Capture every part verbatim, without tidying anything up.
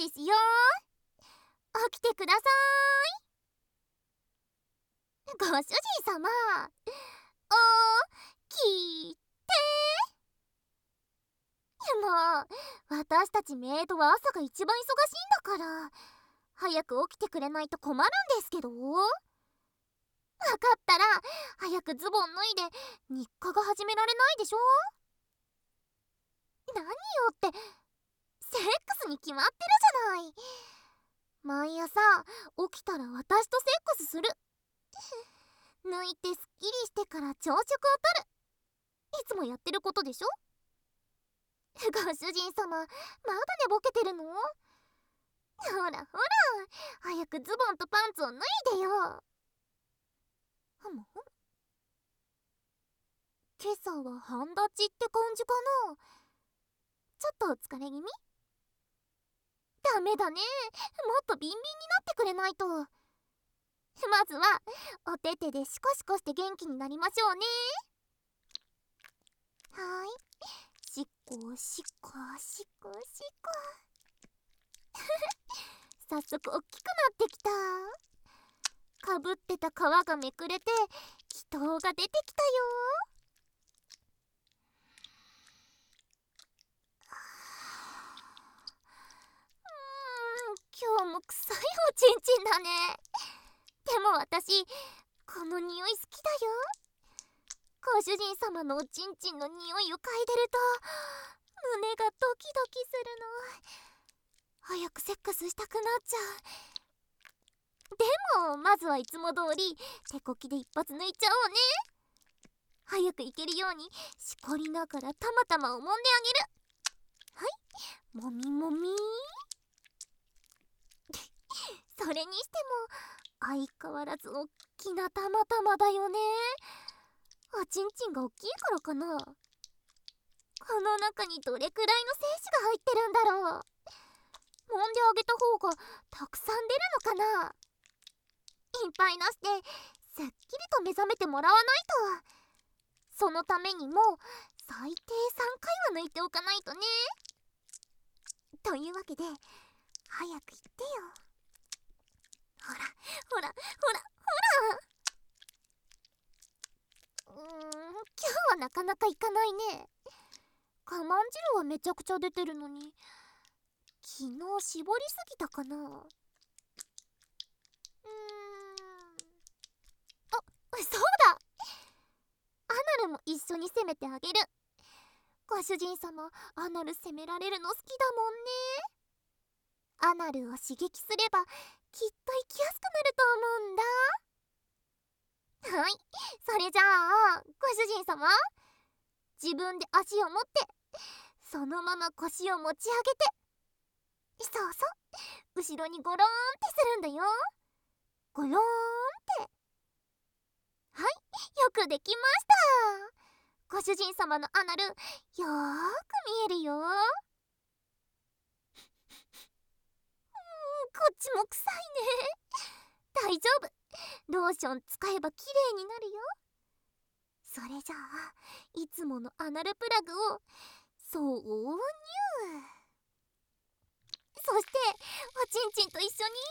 ですよ。起きてください。ご主人様、起きて。もう、私たちメイドは朝が一番忙しいんだから、早く起きてくれないと困るんですけど。分かったら早くズボン脱いで日課が始められないでしょ。何よって、セックスに決まってるじゃない。毎朝起きたら私とセックスする。脱いですっきりしてから朝食をとる。いつもやってることでしょ。ご主人様、まだ寝ぼけてるの？ほらほら、早くズボンとパンツを脱いでよ。ふむふむ。今朝は半立ちって感じかな。ちょっとお疲れ気味？ダメだね、もっとビンビンになってくれないと。まずはお手手でシコシコして元気になりましょうね。はーい、しこしこしこしこ。早速おっきくなってきた。かぶってた皮がめくれて気筒が出てきたよ。うーん、今日も臭いおちんちんだね。でも私この匂い好きだよ。ご主人様のおちんちんの匂いを嗅いでると胸がドキドキするの。早くセックスしたくなっちゃう。でもまずはいつも通り手こきで一発抜いちゃおうね。早くいけるようにしこりながらたまたまを揉んであげる。はい、もみもみ。それにしても相変わらずおっきなたまたまだよね。おちんちんがおっきいからかな。この中にどれくらいの精子が入ってるんだろう。揉んであげた方がたくさん出るのかな。いっぱい出してすっきりと目覚めてもらわないと。そのためにも最低さんかいは抜いておかないとね。というわけで早く言ってよ。ほらほらほらほら。うーん、今日はなかなかいかないね。我慢汁はめちゃくちゃ出てるのに昨日絞りすぎたかな。うーん、あ、そうだ、アナルも一緒に攻めてあげる。ご主人様、アナル攻められるの好きだもんね。アナルを刺激すればきっと生きやすくなると思うんだ。はい、それじゃあご主人様、自分で足を持ってそのまま腰を持ち上げて、そうそう、後ろにゴローンってするんだよ。ゴローンって。はい、よくできました。ご主人様のアナルよーく見えるよ。うーん、こっちも臭いね。大丈夫、ローション使えばきれいになるよ。それじゃあいつものアナルプラグを挿入。そしておちんちんと一緒に。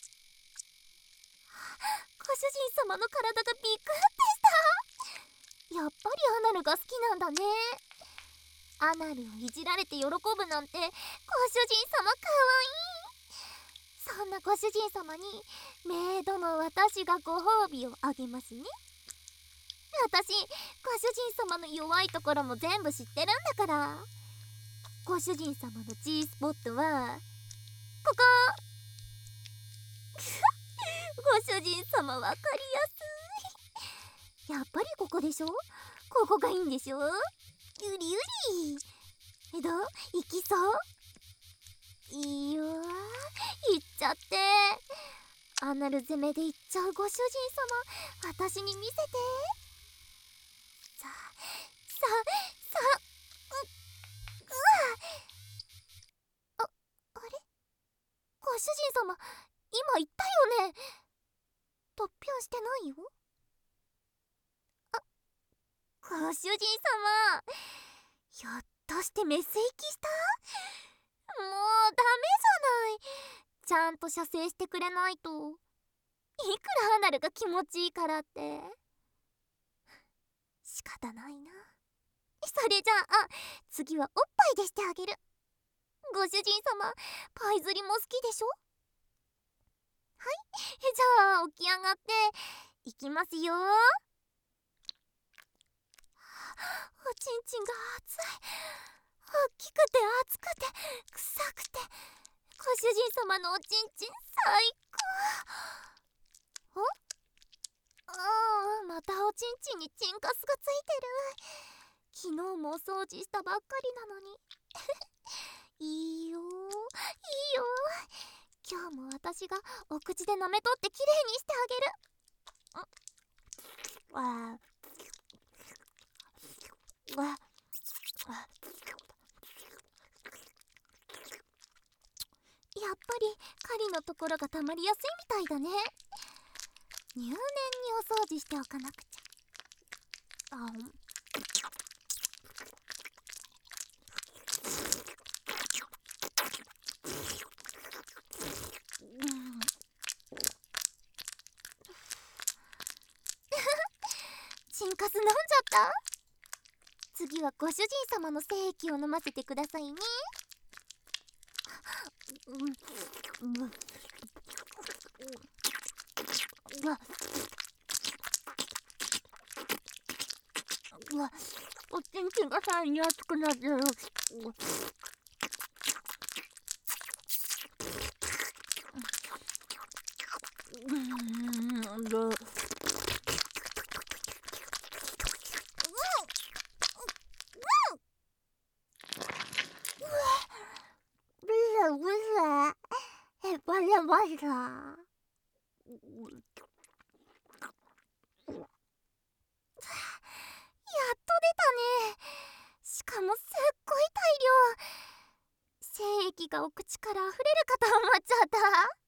ご主人様の体がビクッてした。やっぱりアナルが好きなんだね。アナルをいじられて喜ぶなんてご主人様かわいい。そんなご主人様にメイドの私がご褒美をあげますね。私、ご主人様の弱いところも全部知ってるんだから。ご主人様の G スポットはここ。ご主人様わかりやすい。やっぱりここでしょ。ここがいいんでしょ。ゆりゆり。え、どう？いきそう？いいよー、いっちゃって。アナル攻めでいっちゃうご主人様、私に見せて。さあさあさあ、う、うわ。あ、あれ、ご主人様、今言ったよね。突拍してないよ。あ、ご主人様、ひょっとしてメス行きした？ ダメじゃない。ちゃんと射精してくれないと。いくらアナルが気持ちいいからって仕方ないな。それじゃあ次はおっぱいでしてあげる。ご主人様、パイ釣りも好きでしょ。はい、じゃあ起き上がっていきますよ。おちんちんが熱い。大きくて熱くて臭くて、ご主人様のおちんちん最高。おああ、またおちんちんにチンカスがついてる。昨日もお掃除したばっかりなのにいいよいいよ、今日も私がお口で舐めとってきれいにしてあげる。あああ、やっぱり狩りのところがたまりやすいみたいだね。入念にお掃除しておかなくちゃ。あんチンカス飲んじゃった。次はご主人様の精液を飲ませてくださいね。うんうんうわうわ、おちんちんがさらに熱くなってる。うんえ、バレバレだ。やっと出たね。しかもすっごい大量。精液がお口から溢れるかと思っちゃった。